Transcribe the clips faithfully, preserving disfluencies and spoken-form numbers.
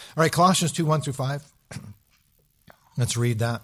All right, Colossians two, one through five. Let's read that.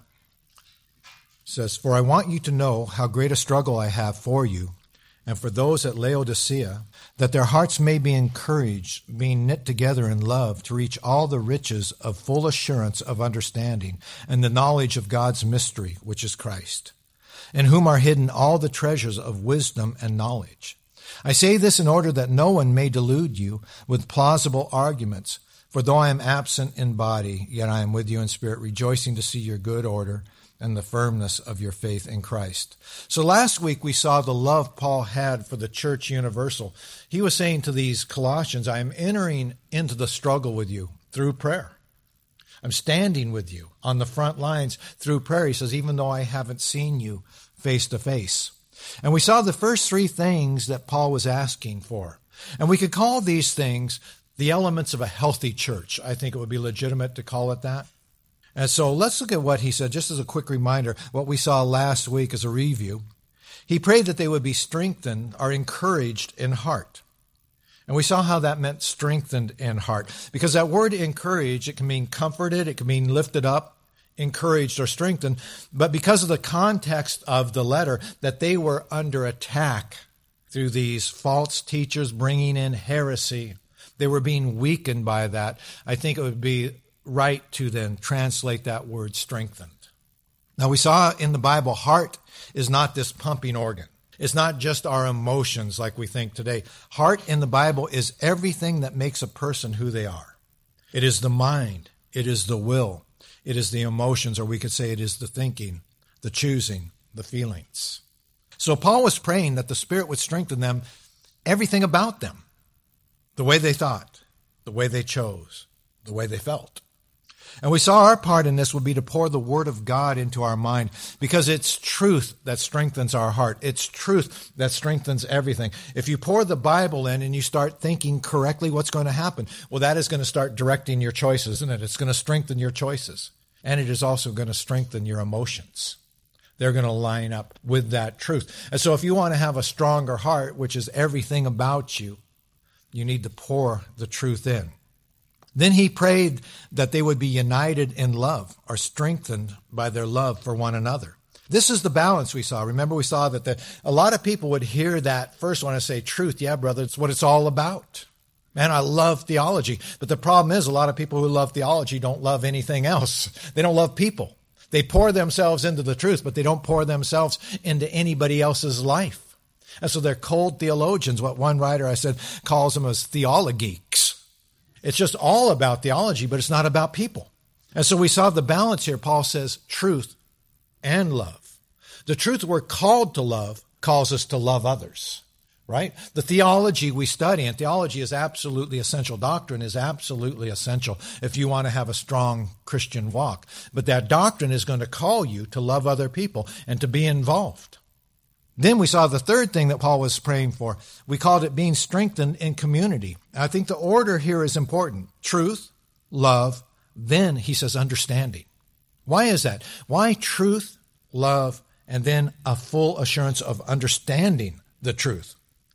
It says, "For I want you to know how great a struggle I have for you, and for those at Laodicea, that their hearts may be encouraged, being knit together in love, to reach all the riches of full assurance of understanding, and the knowledge of God's mystery, which is Christ, in whom are hidden all the treasures of wisdom and knowledge. I say this in order that no one may delude you with plausible arguments. For though I am absent in body, yet I am with you in spirit, rejoicing to see your good order and the firmness of your faith in Christ." So last week we saw the love Paul had for the church universal. He was saying to these Colossians, I am entering into the struggle with you through prayer. I'm standing with you on the front lines through prayer. He says, even though I haven't seen you face to face. And we saw the first three things that Paul was asking for. And we could call these things the elements of a healthy church. I think it would be legitimate to call it that. And so let's look at what he said, just as a quick reminder, what we saw last week as a review. He prayed that they would be strengthened or encouraged in heart. And we saw how that meant strengthened in heart. Because that word encouraged, it can mean comforted, it can mean lifted up, encouraged or strengthened. But because of the context of the letter, that they were under attack through these false teachers bringing in heresy, they were being weakened by that. I think it would be right to then translate that word strengthened. Now we saw in the Bible, heart is not this pumping organ. It's not just our emotions like we think today. Heart in the Bible is everything that makes a person who they are. It is the mind. It is the will. It is the emotions, or we could say it is the thinking, the choosing, the feelings. So Paul was praying that the Spirit would strengthen them, everything about them, the way they thought, the way they chose, the way they felt. And we saw our part in this would be to pour the Word of God into our mind, because it's truth that strengthens our heart. It's truth that strengthens everything. If you pour the Bible in and you start thinking correctly, what's going to happen? Well, that is going to start directing your choices, isn't it? It's going to strengthen your choices. And it is also going to strengthen your emotions. They're going to line up with that truth. And so if you want to have a stronger heart, which is everything about you, you need to pour the truth in. Then he prayed that they would be united in love, or strengthened by their love for one another. This is the balance we saw. Remember, we saw that the, a lot of people would hear that first one and say, truth, yeah, brother, it's what it's all about. Man, I love theology. But the problem is a lot of people who love theology don't love anything else. They don't love people. They pour themselves into the truth, but they don't pour themselves into anybody else's life. And so they're cold theologians. What one writer I said calls them as theologeeks. It's just all about theology, but it's not about people. And so we saw the balance here. Paul says truth and love. The truth we're called to love calls us to love others, right? The theology we study, and theology is absolutely essential. Doctrine is absolutely essential if you want to have a strong Christian walk. But that doctrine is going to call you to love other people and to be involved. Then we saw the third thing that Paul was praying for. We called it being strengthened in community. I think the order here is important. Truth, love, then he says understanding. Why is that? Why truth, love, and then a full assurance of understanding the truth?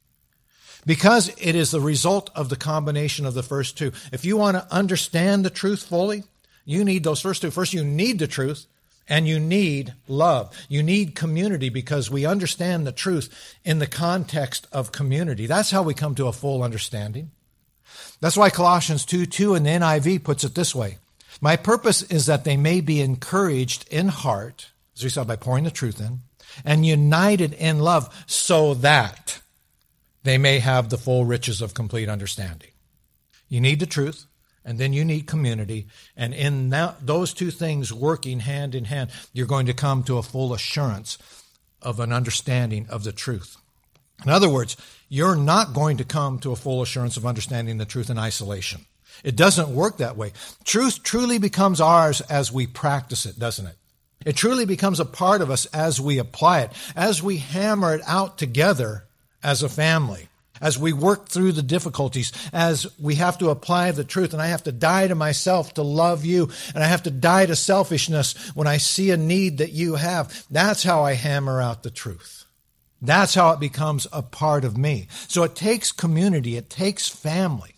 Because it is the result of the combination of the first two. If you want to understand the truth fully, you need those first two. First, you need the truth. And you need love. You need community, because we understand the truth in the context of community. That's how we come to a full understanding. That's why Colossians two two in the N I V puts it this way. My purpose is that they may be encouraged in heart, as we saw, by pouring the truth in, and united in love, so that they may have the full riches of complete understanding. You need the truth. And then you need community. And in that, those two things working hand in hand, you're going to come to a full assurance of an understanding of the truth. In other words, you're not going to come to a full assurance of understanding the truth in isolation. It doesn't work that way. Truth truly becomes ours as we practice it, doesn't it? It truly becomes a part of us as we apply it, as we hammer it out together as a family. As we work through the difficulties, as we have to apply the truth, and I have to die to myself to love you, and I have to die to selfishness when I see a need that you have. That's how I hammer out the truth. That's how it becomes a part of me. So it takes community, it takes family.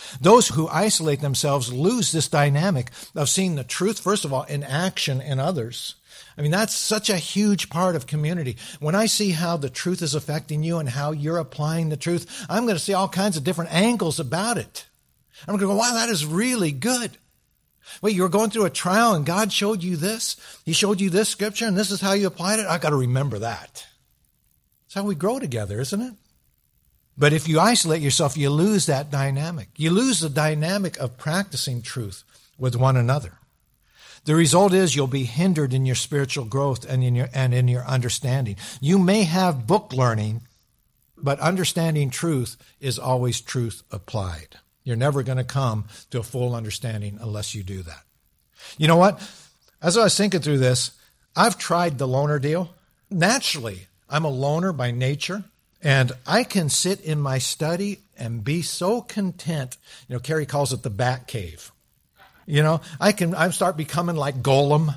Those who isolate themselves lose this dynamic of seeing the truth, first of all, in action in others. I mean, that's such a huge part of community. When I see how the truth is affecting you and how you're applying the truth, I'm going to see all kinds of different angles about it. I'm going to go, wow, that is really good. Wait, you were going through a trial and God showed you this? He showed you this scripture and this is how you applied it? I've got to remember that. That's how we grow together, isn't it? But if you isolate yourself, you lose that dynamic. You lose the dynamic of practicing truth with one another. The result is you'll be hindered in your spiritual growth and in your and in your understanding. You may have book learning, but understanding truth is always truth applied. You're never going to come to a full understanding unless you do that. You know what? As I was thinking through this, I've tried the loner deal. Naturally, I'm a loner by nature, and I can sit in my study and be so content. You know, Carrie calls it the bat cave. You know, I can I start becoming like Gollum.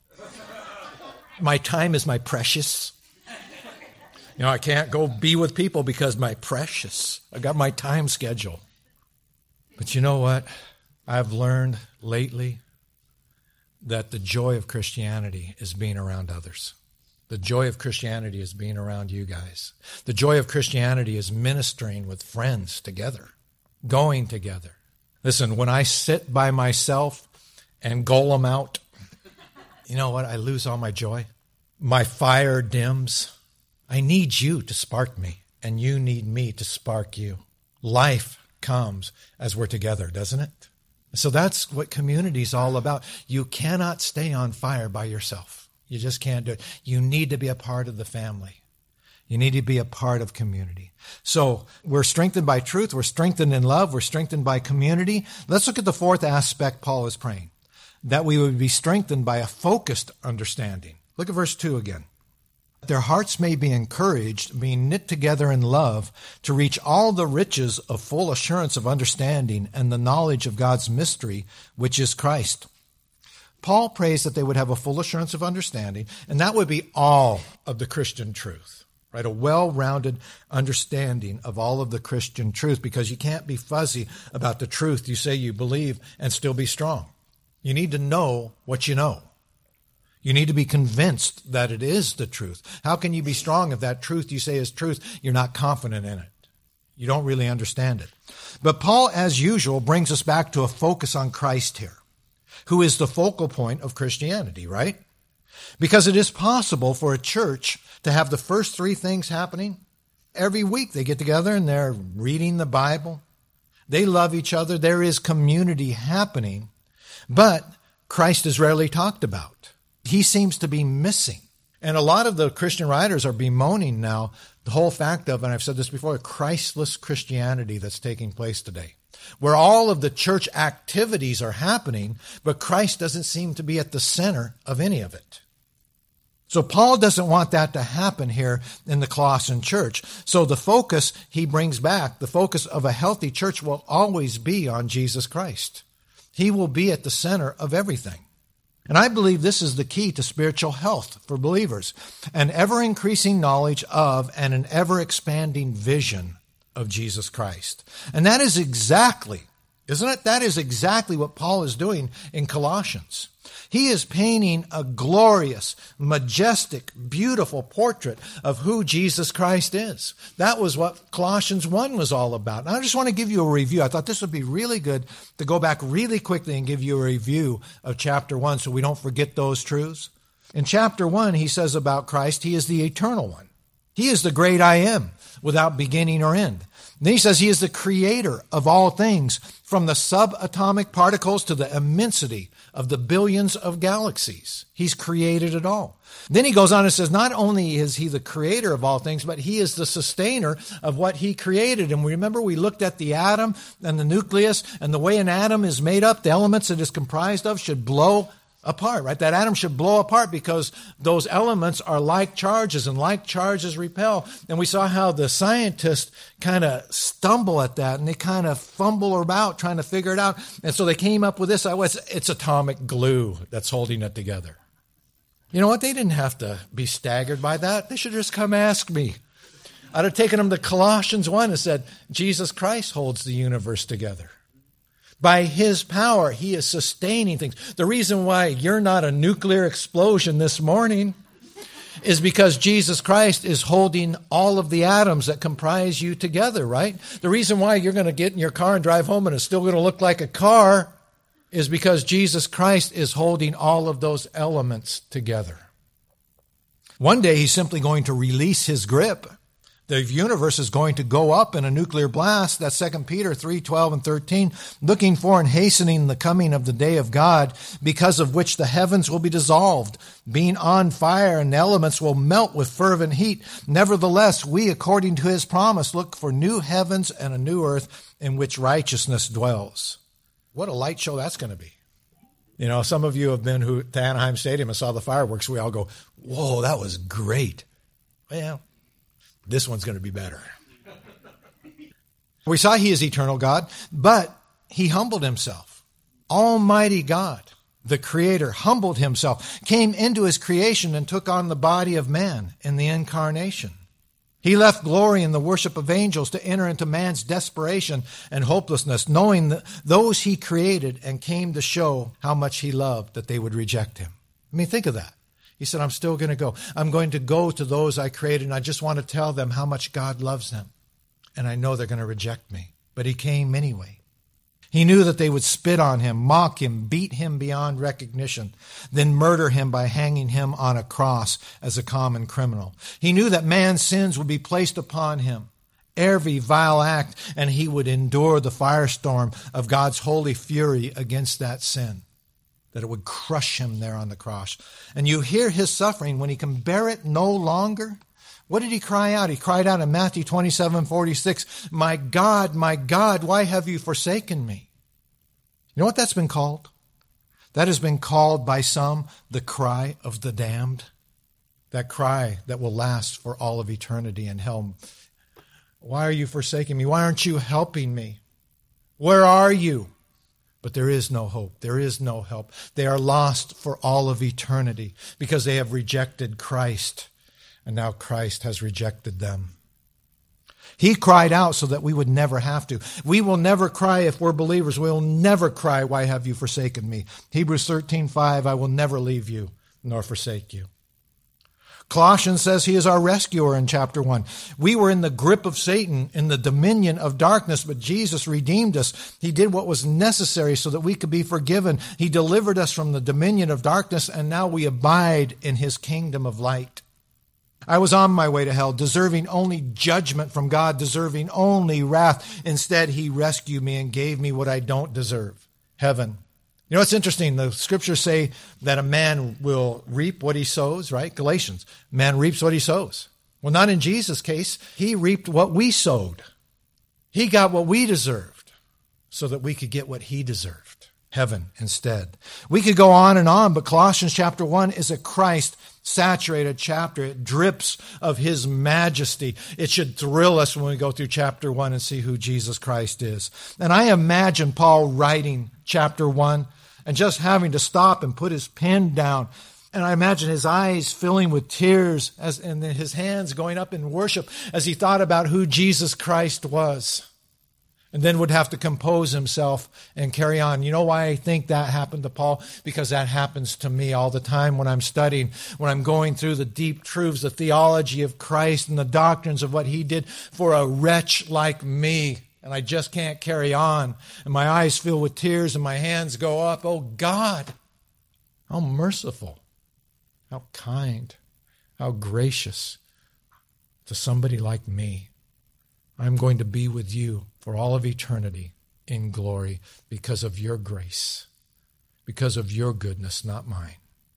My time is my precious. You know, I can't go be with people because my precious. I got my time schedule. But you know what? I've learned lately that the joy of Christianity is being around others. The joy of Christianity is being around you guys. The joy of Christianity is ministering with friends together, going together. Listen, when I sit by myself and Gollum out, you know what? I lose all my joy. My fire dims. I need you to spark me, and you need me to spark you. Life comes as we're together, doesn't it? So that's what community is all about. You cannot stay on fire by yourself. You just can't do it. You need to be a part of the family. You need to be a part of community. So we're strengthened by truth. We're strengthened in love. We're strengthened by community. Let's look at the fourth aspect Paul is praying, that we would be strengthened by a focused understanding. Look at verse two again. Their hearts may be encouraged, being knit together in love, to reach all the riches of full assurance of understanding and the knowledge of God's mystery, which is Christ. Paul prays that they would have a full assurance of understanding, and that would be all of the Christian truth. Right, a well-rounded understanding of all of the Christian truth, because you can't be fuzzy about the truth you say you believe and still be strong. You need to know what you know. You need to be convinced that it is the truth. How can you be strong if that truth you say is truth, you're not confident in it? You don't really understand it. But Paul, as usual, brings us back to a focus on Christ here, who is the focal point of Christianity, right? Because it is possible for a church to have the first three things happening. Every week they get together and they're reading the Bible. They love each other. There is community happening. But Christ is rarely talked about. He seems to be missing. And a lot of the Christian writers are bemoaning now the whole fact of, and I've said this before, Christless Christianity that's taking place today, where all of the church activities are happening, but Christ doesn't seem to be at the center of any of it. So Paul doesn't want that to happen here in the Colossian church. So the focus he brings back, the focus of a healthy church will always be on Jesus Christ. He will be at the center of everything. And I believe this is the key to spiritual health for believers, an ever-increasing knowledge of and an ever-expanding vision of Jesus Christ. And that is exactly, isn't it? That is exactly what Paul is doing in Colossians. He is painting a glorious, majestic, beautiful portrait of who Jesus Christ is. That was what Colossians one was all about. And I just want to give you a review. I thought this would be really good to go back really quickly and give you a review of chapter one so we don't forget those truths. In chapter one, he says about Christ, he is the eternal one. He is the great I am, without beginning or end. And then he says he is the creator of all things, from the subatomic particles to the immensity of the billions of galaxies. He's created it all. Then he goes on and says, not only is he the creator of all things, but he is the sustainer of what he created. And remember, we looked at the atom and the nucleus, and the way an atom is made up, the elements it is comprised of should blow apart, right? That atom should blow apart because those elements are like charges, and like charges repel. And we saw how the scientists kind of stumble at that, and they kind of fumble about trying to figure it out. And so they came up with this. It's atomic glue that's holding it together. You know what? They didn't have to be staggered by that. They should just come ask me. I'd have taken them to Colossians one and said, Jesus Christ holds the universe together. By his power, he is sustaining things. The reason why you're not a nuclear explosion this morning is because Jesus Christ is holding all of the atoms that comprise you together, right? The reason why you're going to get in your car and drive home and it's still going to look like a car is because Jesus Christ is holding all of those elements together. One day he's simply going to release his grip. The universe is going to go up in a nuclear blast. That's Second Peter three, twelve and thirteen. Looking for and hastening the coming of the day of God, because of which the heavens will be dissolved, being on fire, and the elements will melt with fervent heat. Nevertheless, we, according to his promise, look for new heavens and a new earth in which righteousness dwells. What a light show that's going to be. You know, some of you have been who, to Anaheim Stadium and saw the fireworks. We all go, whoa, that was great. Well, this one's going to be better. We saw he is eternal God, but he humbled himself. Almighty God, the Creator, humbled himself, came into his creation and took on the body of man in the incarnation. He left glory in the worship of angels to enter into man's desperation and hopelessness, knowing that those he created, and came to show how much he loved that they would reject him. I mean, think of that. He said, I'm still going to go. I'm going to go to those I created, and I just want to tell them how much God loves them. And I know they're going to reject me. But he came anyway. He knew that they would spit on him, mock him, beat him beyond recognition, then murder him by hanging him on a cross as a common criminal. He knew that man's sins would be placed upon him, every vile act, and he would endure the firestorm of God's holy fury against that sin, that it would crush him there on the cross. And you hear his suffering when he can bear it no longer. What did he cry out? He cried out in Matthew twenty-seven forty-six, my God, my God, why have you forsaken me? You know what that's been called? That has been called by some the cry of the damned. That cry that will last for all of eternity in hell. Why are you forsaking me? Why aren't you helping me? Where are you? But there is no hope. There is no help. They are lost for all of eternity because they have rejected Christ. And now Christ has rejected them. He cried out so that we would never have to. We will never cry if we're believers. We will never cry, why have you forsaken me? Hebrews thirteen five, I will never leave you nor forsake you. Colossians says he is our rescuer in chapter one. We were in the grip of Satan, in the dominion of darkness, but Jesus redeemed us. He did what was necessary so that we could be forgiven. He delivered us from the dominion of darkness, and now we abide in his kingdom of light. I was on my way to hell, deserving only judgment from God, deserving only wrath. Instead, he rescued me and gave me what I don't deserve, heaven. You know, it's interesting. The scriptures say that a man will reap what he sows, right? Galatians, man reaps what he sows. Well, not in Jesus' case. He reaped what we sowed. He got what we deserved so that we could get what he deserved, heaven instead. We could go on and on, but Colossians chapter one is a Christ saturated chapter. It drips of his majesty. It should thrill us when we go through chapter one and see who Jesus Christ is. And I imagine Paul writing chapter one and just having to stop and put his pen down. And I imagine his eyes filling with tears as, and his hands going up in worship as he thought about who Jesus Christ was. And then would have to compose himself and carry on. You know why I think that happened to Paul? Because that happens to me all the time when I'm studying, when I'm going through the deep truths, the theology of Christ and the doctrines of what he did for a wretch like me. And I just can't carry on. And my eyes fill with tears and my hands go up. Oh God, how merciful, how kind, how gracious to somebody like me. I'm going to be with you for all of eternity in glory because of your grace, because of your goodness, not mine.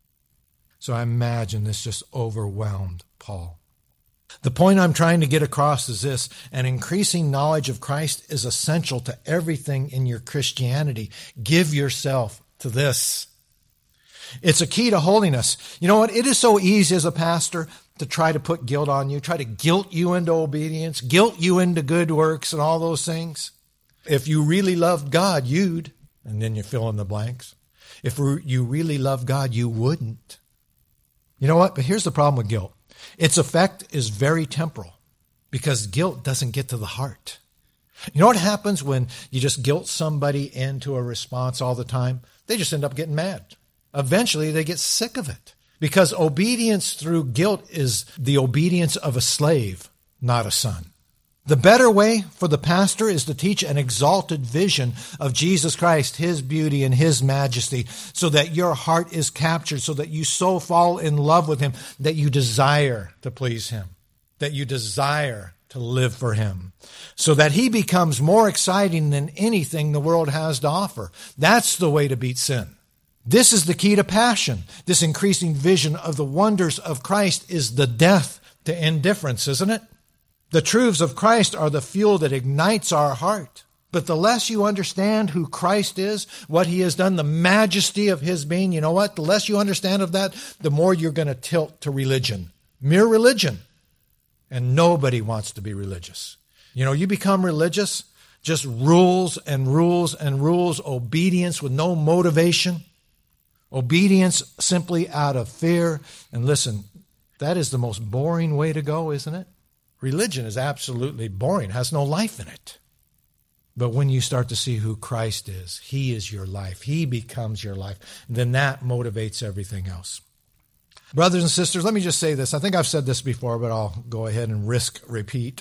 So I imagine this just overwhelmed Paul. The point I'm trying to get across is this: an increasing knowledge of Christ is essential to everything in your Christianity. Give yourself to this. It's a key to holiness. You know what? It is so easy as a pastor to try to put guilt on you, try to guilt you into obedience, guilt you into good works and all those things. If you really loved God, you'd, and then you fill in the blanks. If you really loved God, you wouldn't. You know what? But here's the problem with guilt. Its effect is very temporal because guilt doesn't get to the heart. You know what happens when you just guilt somebody into a response all the time? They just end up getting mad. Eventually, they get sick of it. Because obedience through guilt is the obedience of a slave, not a son. The better way for the pastor is to teach an exalted vision of Jesus Christ, his beauty and his majesty, so that your heart is captured, so that you so fall in love with him that you desire to please him, that you desire to live for him, so that he becomes more exciting than anything the world has to offer. That's the way to beat sin. This is the key to passion. This increasing vision of the wonders of Christ is the death to indifference, isn't it? The truths of Christ are the fuel that ignites our heart. But the less you understand who Christ is, what he has done, the majesty of his being, you know what? The less you understand of that, the more you're going to tilt to religion. Mere religion. And nobody wants to be religious. You know, you become religious, just rules and rules and rules, obedience with no motivation. Obedience simply out of fear. And listen, that is the most boring way to go, isn't it? Religion is absolutely boring, has no life in it. But when you start to see who Christ is, he is your life, he becomes your life, then that motivates everything else. Brothers and sisters, let me just say this. I think I've said this before, but I'll go ahead and risk repeat.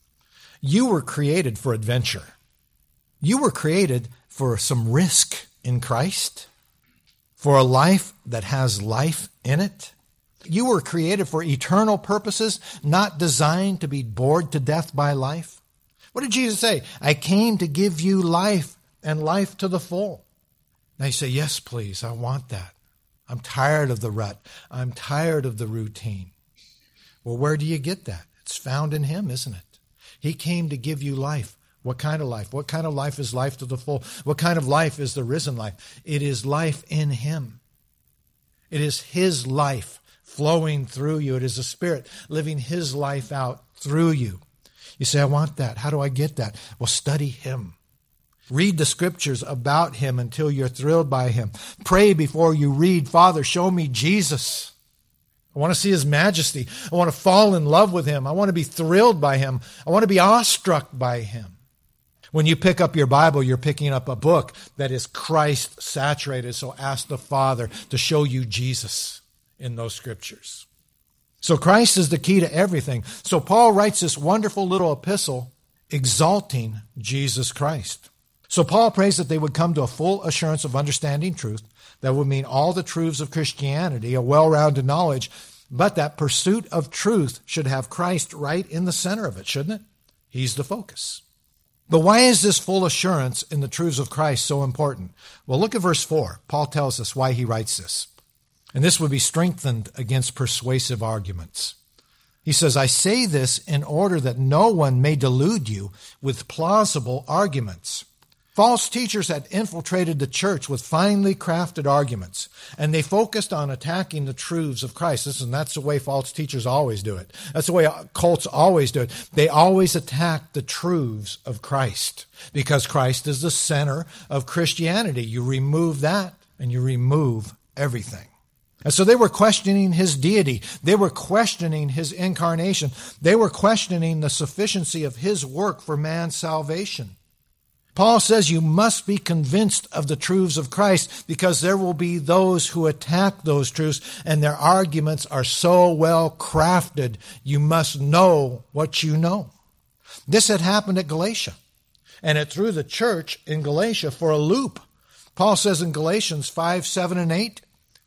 You were created for adventure. You were created for some risk in Christ, for a life that has life in it. You were created for eternal purposes, not designed to be bored to death by life. What did Jesus say? I came to give you life and life to the full. Now you say, yes, please, I want that. I'm tired of the rut. I'm tired of the routine. Well, where do you get that? It's found in him, isn't it? He came to give you life. What kind of life? What kind of life is life to the full? What kind of life is the risen life? It is life in him. It is his life flowing through you. It is the Spirit living his life out through you. You say, I want that. How do I get that? Well, study him. Read the scriptures about him until you're thrilled by him. Pray before you read, Father, show me Jesus. I want to see his majesty. I want to fall in love with him. I want to be thrilled by him. I want to be awestruck by him. When you pick up your Bible, you're picking up a book that is Christ saturated. So ask the Father to show you Jesus in those scriptures. So Christ is the key to everything. So Paul writes this wonderful little epistle exalting Jesus Christ. So Paul prays that they would come to a full assurance of understanding truth. That would mean all the truths of Christianity, a well-rounded knowledge, but that pursuit of truth should have Christ right in the center of it, shouldn't it? He's the focus. But why is this full assurance in the truths of Christ so important? Well, look at verse four. Paul tells us why he writes this. And this would be strengthened against persuasive arguments. He says, I say this in order that no one may delude you with plausible arguments. False teachers had infiltrated the church with finely crafted arguments, and they focused on attacking the truths of Christ. Listen, that's the way false teachers always do it. That's the way cults always do it. They always attack the truths of Christ because Christ is the center of Christianity. You remove that, and you remove everything. And so they were questioning his deity. They were questioning his incarnation. They were questioning the sufficiency of his work for man's salvation. Paul says you must be convinced of the truths of Christ because there will be those who attack those truths and their arguments are so well crafted, you must know what you know. This had happened at Galatia, and it threw the church in Galatia for a loop. Paul says in Galatians five, seven, and eight,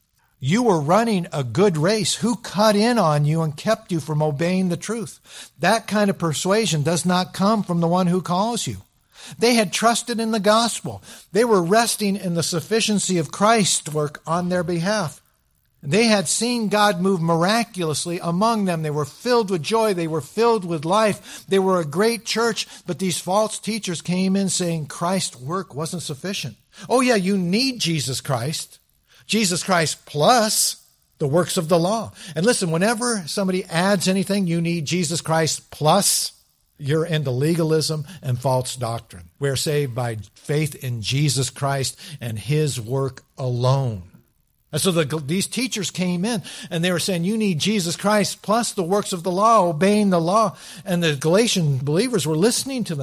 you were running a good race. Who cut in on you and kept you from obeying the truth? That kind of persuasion does not come from the one who calls you. They had trusted in the gospel. They were resting in the sufficiency of Christ's work on their behalf. They had seen God move miraculously among them. They were filled with joy. They were filled with life. They were a great church, but these false teachers came in saying Christ's work wasn't sufficient. Oh yeah, you need Jesus Christ. Jesus Christ plus the works of the law. And listen, whenever somebody adds anything, you need Jesus Christ plus, you're into legalism and false doctrine. We're saved by faith in Jesus Christ and his work alone. And so the, these teachers came in and they were saying, you need Jesus Christ plus the works of the law, obeying the law. And the Galatian believers were listening to them.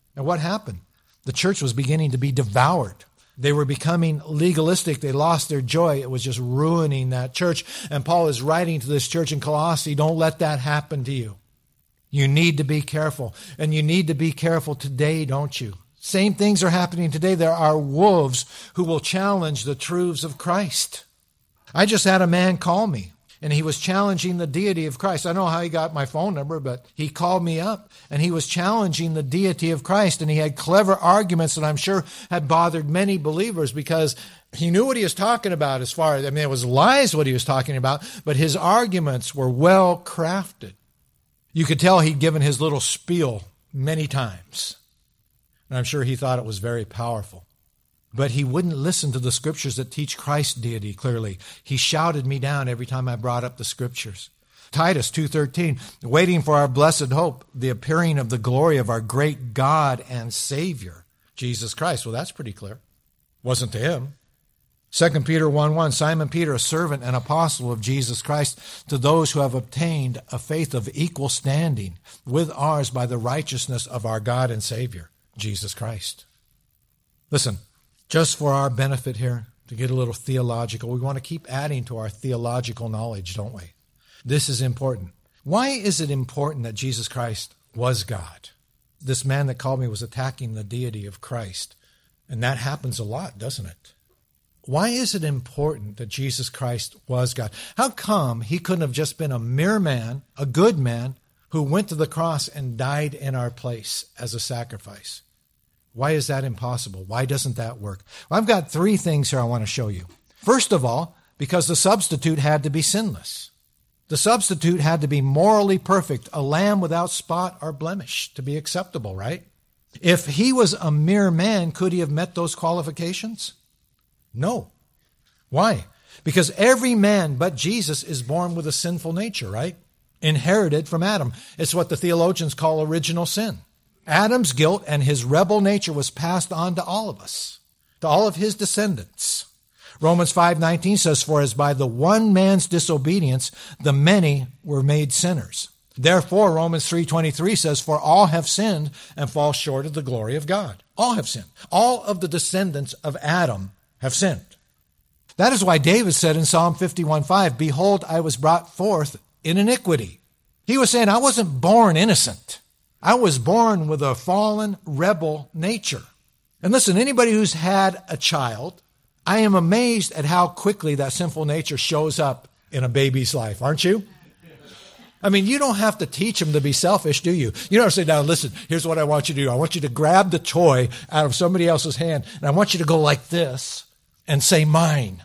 And what happened? The church was beginning to be devoured. They were becoming legalistic. They lost their joy. It was just ruining that church. And Paul is writing to this church in Colossae, don't let that happen to you. You need to be careful. And you need to be careful today, don't you? Same things are happening today. There are wolves who will challenge the truths of Christ. I just had a man call me, and he was challenging the deity of Christ. I don't know how he got my phone number, but he called me up, and he was challenging the deity of Christ, and he had clever arguments that I'm sure had bothered many believers because he knew what he was talking about as far as, I mean, it was lies what he was talking about, but his arguments were well crafted. You could tell he'd given his little spiel many times. And I'm sure he thought it was very powerful. But he wouldn't listen to the scriptures that teach Christ's deity clearly. He shouted me down every time I brought up the scriptures. Titus two thirteen, waiting for our blessed hope, the appearing of the glory of our great God and Savior, Jesus Christ. Well, that's pretty clear. Wasn't to him. Second Peter one one, Simon Peter, a servant and apostle of Jesus Christ, to those who have obtained a faith of equal standing with ours by the righteousness of our God and Savior, Jesus Christ. Listen, just for our benefit here, to get a little theological, we want to keep adding to our theological knowledge, don't we? This is important. Why is it important that Jesus Christ was God? This man that called me was attacking the deity of Christ. And that happens a lot, doesn't it? Why is it important that Jesus Christ was God? How come he couldn't have just been a mere man, a good man, who went to the cross and died in our place as a sacrifice? Why is that impossible? Why doesn't that work? Well, I've got three things here I want to show you. First of all, because the substitute had to be sinless. The substitute had to be morally perfect, a lamb without spot or blemish to be acceptable, right? If he was a mere man, could he have met those qualifications? No. Why? Because every man but Jesus is born with a sinful nature, right? Inherited from Adam. It's what the theologians call original sin. Adam's guilt and his rebel nature was passed on to all of us, to all of his descendants. Romans five nineteen says, for as by the one man's disobedience, the many were made sinners. Therefore, Romans three twenty-three says, for all have sinned and fall short of the glory of God. All have sinned. All of the descendants of Adam have sinned. That is why David said in Psalm fifty-one five, behold, I was brought forth in iniquity. He was saying, I wasn't born innocent. I was born with a fallen, rebel nature. And listen, anybody who's had a child, I am amazed at how quickly that sinful nature shows up in a baby's life, aren't you? I mean, you don't have to teach them to be selfish, do you? You don't say, now listen, here's what I want you to do. I want you to grab the toy out of somebody else's hand, and I want you to go like this and say mine.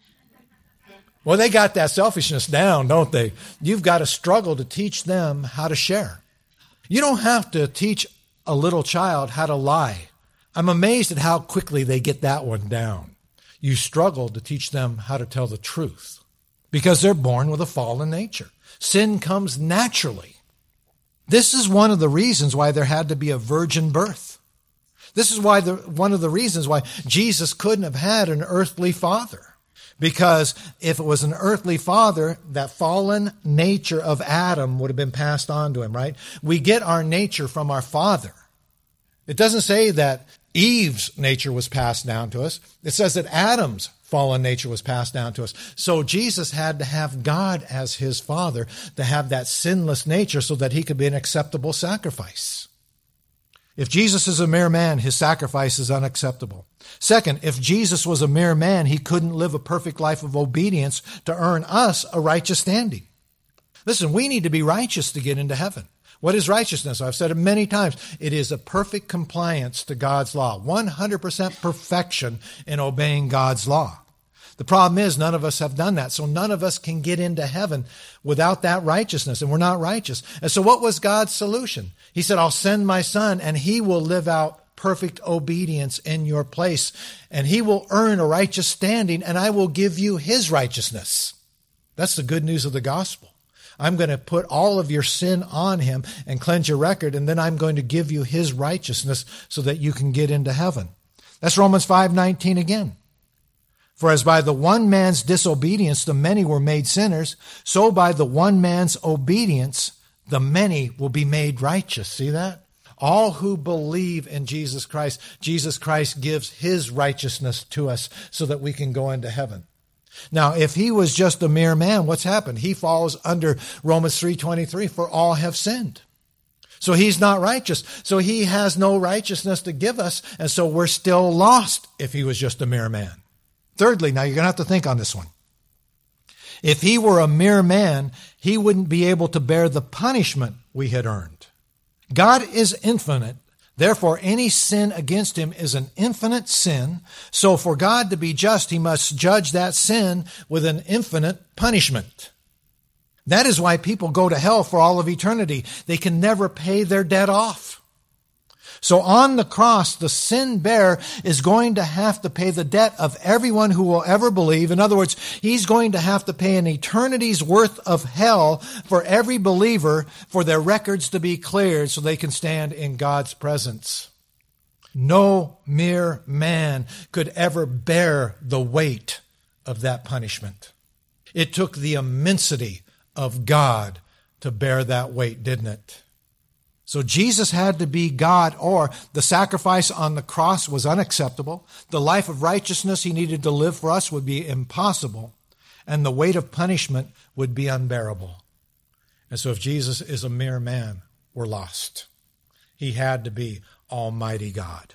Well, they got that selfishness down, don't they? You've got to struggle to teach them how to share. You don't have to teach a little child how to lie. I'm amazed at how quickly they get that one down. You struggle to teach them how to tell the truth because they're born with a fallen nature. Sin comes naturally. This is one of the reasons why there had to be a virgin birth. This is why the, one of the reasons why Jesus couldn't have had an earthly father. Because if it was an earthly father, that fallen nature of Adam would have been passed on to him, right? We get our nature from our father. It doesn't say that Eve's nature was passed down to us. It says that Adam's fallen nature was passed down to us. So Jesus had to have God as his father to have that sinless nature so that he could be an acceptable sacrifice. If Jesus is a mere man, his sacrifice is unacceptable. Second, if Jesus was a mere man, he couldn't live a perfect life of obedience to earn us a righteous standing. Listen, we need to be righteous to get into heaven. What is righteousness? I've said it many times. It is a perfect compliance to God's law, one hundred percent perfection in obeying God's law. The problem is none of us have done that, so none of us can get into heaven without that righteousness, and we're not righteous. And so what was God's solution? He said, I'll send my son, and he will live out perfect obedience in your place, and he will earn a righteous standing, and I will give you his righteousness. That's the good news of the gospel. I'm going to put all of your sin on him and cleanse your record, and then I'm going to give you his righteousness so that you can get into heaven. That's Romans five nineteen again. For as by the one man's disobedience the many were made sinners, so by the one man's obedience the many will be made righteous. See that? All who believe in Jesus Christ, Jesus Christ gives his righteousness to us so that we can go into heaven. Now, if he was just a mere man, what's happened? He falls under Romans three twenty-three, for all have sinned. So he's not righteous. So he has no righteousness to give us, and so we're still lost if he was just a mere man. Thirdly, now you're going to have to think on this one. If he were a mere man, he wouldn't be able to bear the punishment we had earned. God is infinite. Therefore, any sin against him is an infinite sin. So for God to be just, he must judge that sin with an infinite punishment. That is why people go to hell for all of eternity. They can never pay their debt off. So on the cross, the sin bearer is going to have to pay the debt of everyone who will ever believe. In other words, he's going to have to pay an eternity's worth of hell for every believer for their records to be cleared so they can stand in God's presence. No mere man could ever bear the weight of that punishment. It took the immensity of God to bear that weight, didn't it? So Jesus had to be God, or the sacrifice on the cross was unacceptable. The life of righteousness he needed to live for us would be impossible, and the weight of punishment would be unbearable. And so if Jesus is a mere man, we're lost. He had to be Almighty God.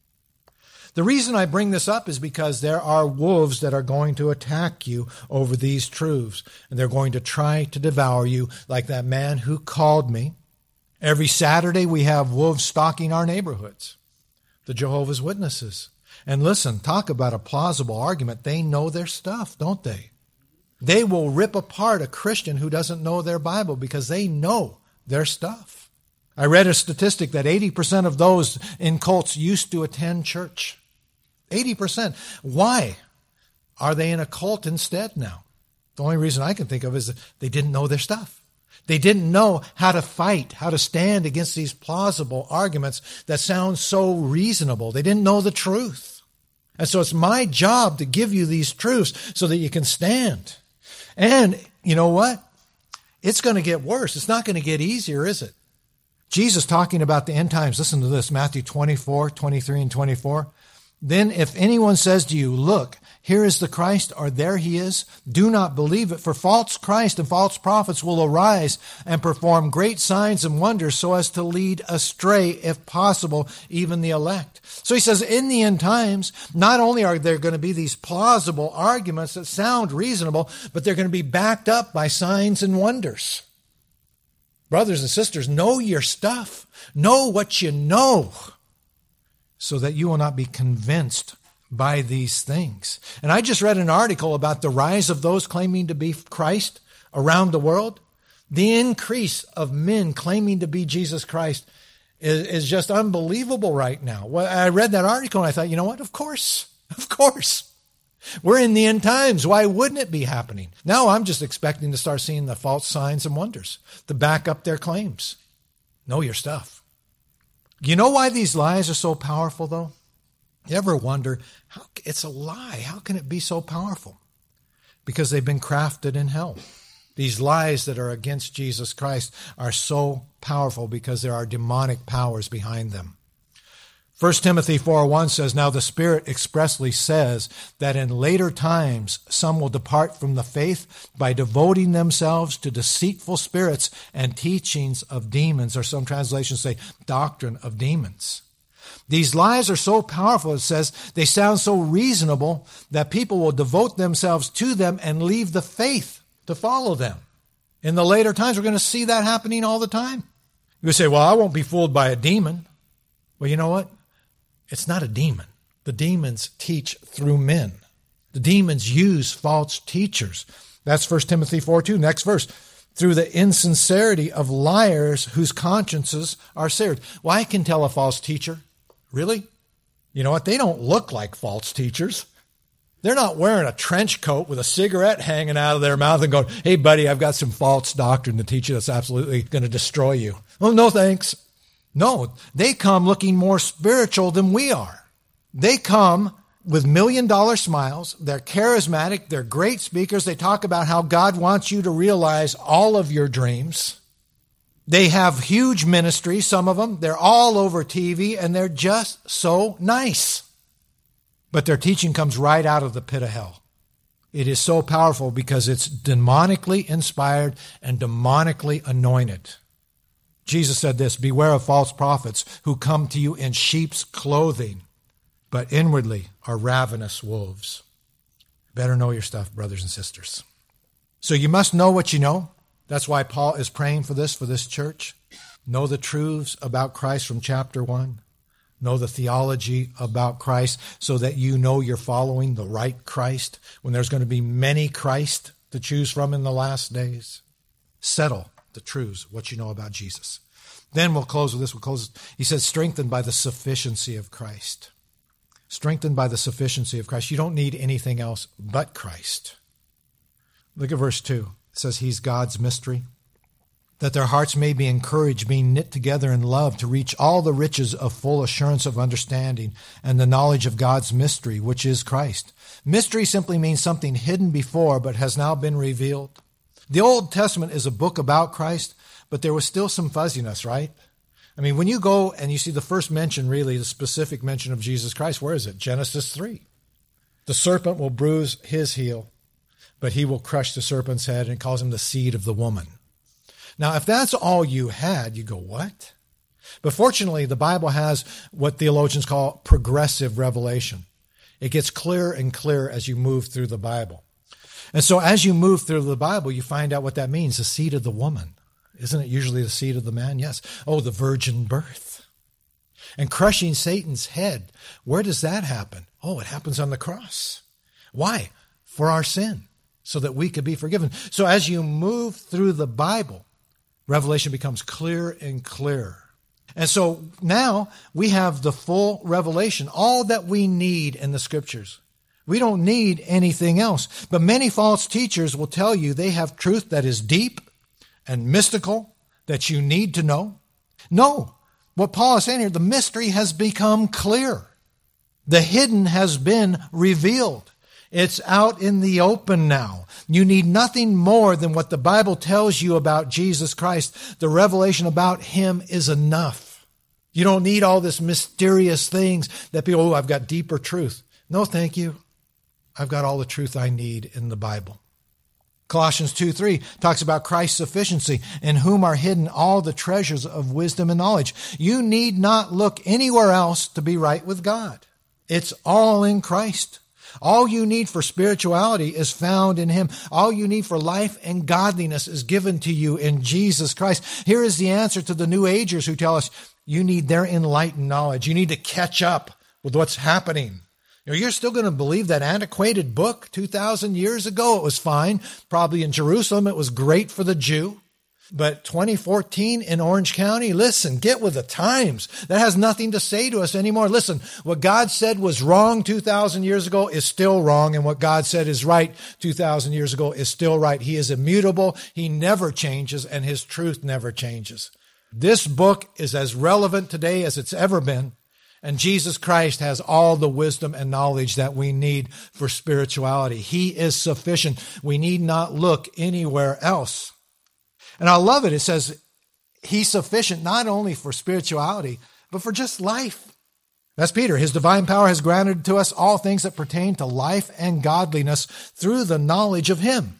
The reason I bring this up is because there are wolves that are going to attack you over these truths, and they're going to try to devour you like that man who called me. Every Saturday we have wolves stalking our neighborhoods, the Jehovah's Witnesses. And listen, talk about a plausible argument. They know their stuff, don't they? They will rip apart a Christian who doesn't know their Bible because they know their stuff. I read a statistic that eighty percent of those in cults used to attend church. eighty percent. Why are they in a cult instead now? The only reason I can think of is that they didn't know their stuff. They didn't know how to fight, how to stand against these plausible arguments that sound so reasonable. They didn't know the truth. And so it's my job to give you these truths so that you can stand. And you know what? It's going to get worse. It's not going to get easier, is it? Jesus talking about the end times. Listen to this, Matthew twenty-four, twenty-three and twenty-four. Then if anyone says to you, look, here is the Christ, or there he is, do not believe it, for false Christ and false prophets will arise and perform great signs and wonders so as to lead astray, if possible, even the elect. So he says in the end times, not only are there going to be these plausible arguments that sound reasonable, but they're going to be backed up by signs and wonders. Brothers and sisters, know your stuff. Know what you know, so that you will not be convinced by these things. And I just read an article about the rise of those claiming to be Christ around the world. The increase of men claiming to be Jesus Christ is, is just unbelievable right now. Well, I read that article and I thought, you know what? Of course. Of course. We're in the end times. Why wouldn't it be happening? Now I'm just expecting to start seeing the false signs and wonders to back up their claims. Know your stuff. You know why these lies are so powerful, though? You ever wonder, how, it's a lie. How can it be so powerful? Because they've been crafted in hell. These lies that are against Jesus Christ are so powerful because there are demonic powers behind them. First Timothy four one says, now the Spirit expressly says that in later times some will depart from the faith by devoting themselves to deceitful spirits and teachings of demons, or some translations say doctrine of demons. These lies are so powerful, it says, they sound so reasonable that people will devote themselves to them and leave the faith to follow them. In the later times, we're going to see that happening all the time. You say, well, I won't be fooled by a demon. Well, you know what? It's not a demon. The demons teach through men. The demons use false teachers. That's First Timothy four two. Next verse. Through the insincerity of liars whose consciences are seared. Well, I can tell a false teacher. Really? You know what? They don't look like false teachers. They're not wearing a trench coat with a cigarette hanging out of their mouth and going, hey, buddy, I've got some false doctrine to teach you that's absolutely going to destroy you. Well, no thanks. No, they come looking more spiritual than we are. They come with million-dollar smiles. They're charismatic. They're great speakers. They talk about how God wants you to realize all of your dreams. They have huge ministries, some of them. They're all over T V, and they're just so nice. But their teaching comes right out of the pit of hell. It is so powerful because it's demonically inspired and demonically anointed. Jesus said this, beware of false prophets who come to you in sheep's clothing, but inwardly are ravenous wolves. Better know your stuff, brothers and sisters. So you must know what you know. That's why Paul is praying for this, for this church. Know the truths about Christ from chapter one. Know the theology about Christ so that you know you're following the right Christ when there's going to be many Christ to choose from in the last days. Settle the truths, what you know about Jesus. Then we'll close with this. We'll close. He says, strengthened by the sufficiency of Christ. Strengthened by the sufficiency of Christ. You don't need anything else but Christ. Look at verse two. It says, he's God's mystery, that their hearts may be encouraged, being knit together in love, to reach all the riches of full assurance of understanding and the knowledge of God's mystery, which is Christ. Mystery simply means something hidden before but has now been revealed. The Old Testament is a book about Christ, but there was still some fuzziness, right? I mean, when you go and you see the first mention, really, the specific mention of Jesus Christ, where is it? Genesis three. The serpent will bruise his heel, but he will crush the serpent's head, and calls him the seed of the woman. Now, if that's all you had, you go, what? But fortunately, the Bible has what theologians call progressive revelation. It gets clearer and clearer as you move through the Bible. And so as you move through the Bible, you find out what that means, the seed of the woman. Isn't it usually the seed of the man? Yes. Oh, the virgin birth. And crushing Satan's head. Where does that happen? Oh, it happens on the cross. Why? For our sin, so that we could be forgiven. So as you move through the Bible, revelation becomes clearer and clearer. And so now we have the full revelation, all that we need in the Scriptures. We don't need anything else. But many false teachers will tell you they have truth that is deep and mystical that you need to know. No, what Paul is saying here, the mystery has become clear. The hidden has been revealed. It's out in the open now. You need nothing more than what the Bible tells you about Jesus Christ. The revelation about him is enough. You don't need all this mysterious things that people, oh, I've got deeper truth. No, thank you. I've got all the truth I need in the Bible. Colossians two three talks about Christ's sufficiency, in whom are hidden all the treasures of wisdom and knowledge. You need not look anywhere else to be right with God. It's all in Christ. All you need for spirituality is found in him. All you need for life and godliness is given to you in Jesus Christ. Here is the answer to the New Agers who tell us you need their enlightened knowledge. You need to catch up with what's happening. You know, you're still going to believe that antiquated book two thousand years ago. It was fine. Probably in Jerusalem, it was great for the Jew. But twenty fourteen in Orange County, listen, get with the times. That has nothing to say to us anymore. Listen, what God said was wrong two thousand years ago is still wrong, and what God said is right two thousand years ago is still right. He is immutable. He never changes, and his truth never changes. This book is as relevant today as it's ever been, and Jesus Christ has all the wisdom and knowledge that we need for spirituality. He is sufficient. We need not look anywhere else. And I love it. It says he's sufficient not only for spirituality, but for just life. That's Peter. His divine power has granted to us all things that pertain to life and godliness through the knowledge of him.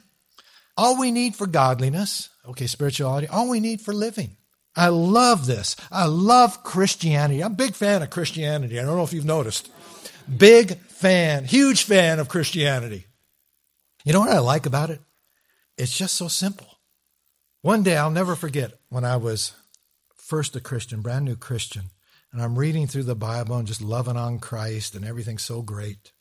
All we need for godliness, okay, spirituality, all we need for living. I love this. I love Christianity. I'm a big fan of Christianity. I don't know if you've noticed. Big fan, huge fan of Christianity. You know what I like about it? It's just so simple. One day, I'll never forget when I was first a Christian, brand new Christian, and I'm reading through the Bible and just loving on Christ and everything's so great.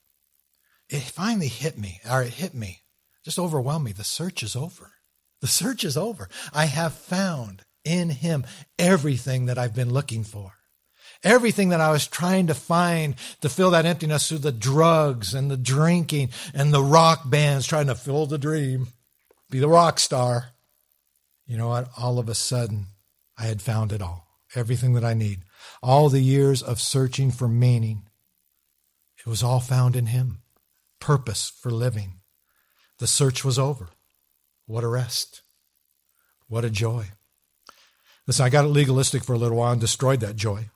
It finally hit me, or it hit me, just overwhelmed me. The search is over. The search is over. I have found in him everything that I've been looking for. Everything that I was trying to find to fill that emptiness through the drugs and the drinking and the rock bands trying to fill the dream, be the rock star. You know what? All of a sudden, I had found it all. Everything that I need. All the years of searching for meaning. It was all found in him. Purpose for living. The search was over. What a rest. What a joy. Listen, I got it legalistic for a little while and destroyed that joy.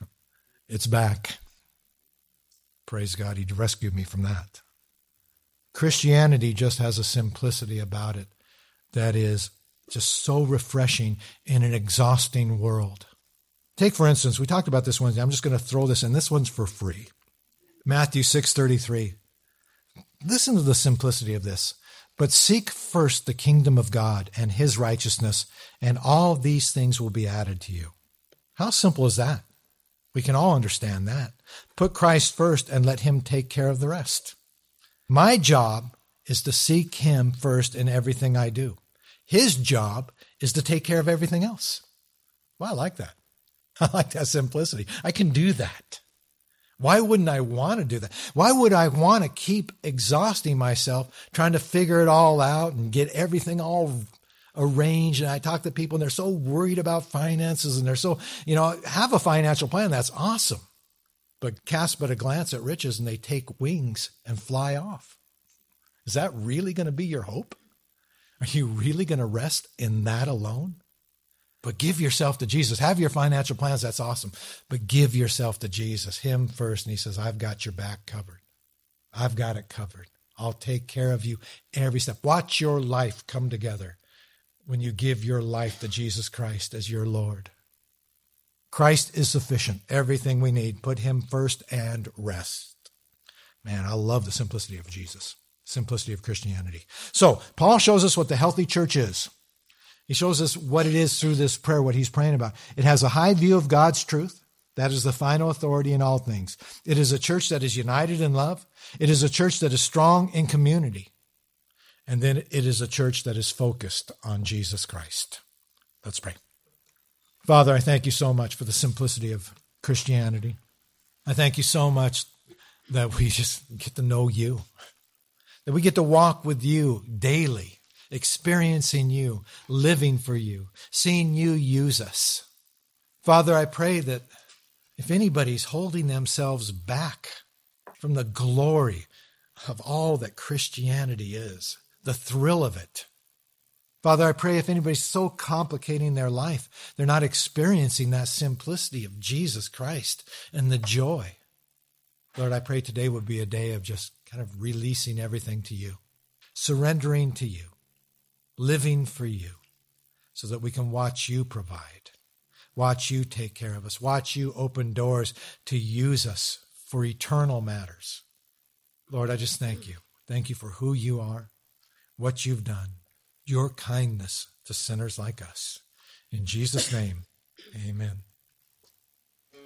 It's back. Praise God, he rescued me from that. Christianity just has a simplicity about it that is just so refreshing in an exhausting world. Take, for instance, we talked about this Wednesday. I'm just going to throw this in. This one's for free. Matthew six thirty-three. Listen to the simplicity of this. But seek first the kingdom of God and his righteousness, and all these things will be added to you. How simple is that? We can all understand that. Put Christ first and let him take care of the rest. My job is to seek him first in everything I do. His job is to take care of everything else. Well, I like that. I like that simplicity. I can do that. Why wouldn't I want to do that? Why would I want to keep exhausting myself trying to figure it all out and get everything all arranged? And I talk to people and they're so worried about finances and they're so, you know, have a financial plan. That's awesome. But cast but a glance at riches and they take wings and fly off. Is that really going to be your hope? Are you really going to rest in that alone? But give yourself to Jesus. Have your financial plans. That's awesome. But give yourself to Jesus, him first. And he says, I've got your back covered. I've got it covered. I'll take care of you every step. Watch your life come together when you give your life to Jesus Christ as your Lord. Christ is sufficient. Everything we need. Put him first and rest. Man, I love the simplicity of Jesus. Simplicity of Christianity. So, Paul shows us what the healthy church is. He shows us what it is through this prayer, what he's praying about. It has a high view of God's truth. That is the final authority in all things. It is a church that is united in love. It is a church that is strong in community. And then it is a church that is focused on Jesus Christ. Let's pray. Father, I thank you so much for the simplicity of Christianity. I thank you so much that we just get to know you, that we get to walk with you daily, experiencing you, living for you, seeing you use us. Father, I pray that if anybody's holding themselves back from the glory of all that Christianity is, the thrill of it, Father, I pray if anybody's so complicating their life, they're not experiencing that simplicity of Jesus Christ and the joy. Lord, I pray today would be a day of just kind of releasing everything to you, surrendering to you, living for you, so that we can watch you provide, watch you take care of us, watch you open doors to use us for eternal matters. Lord, I just thank you. Thank you for who you are, what you've done, your kindness to sinners like us. In Jesus' name, amen.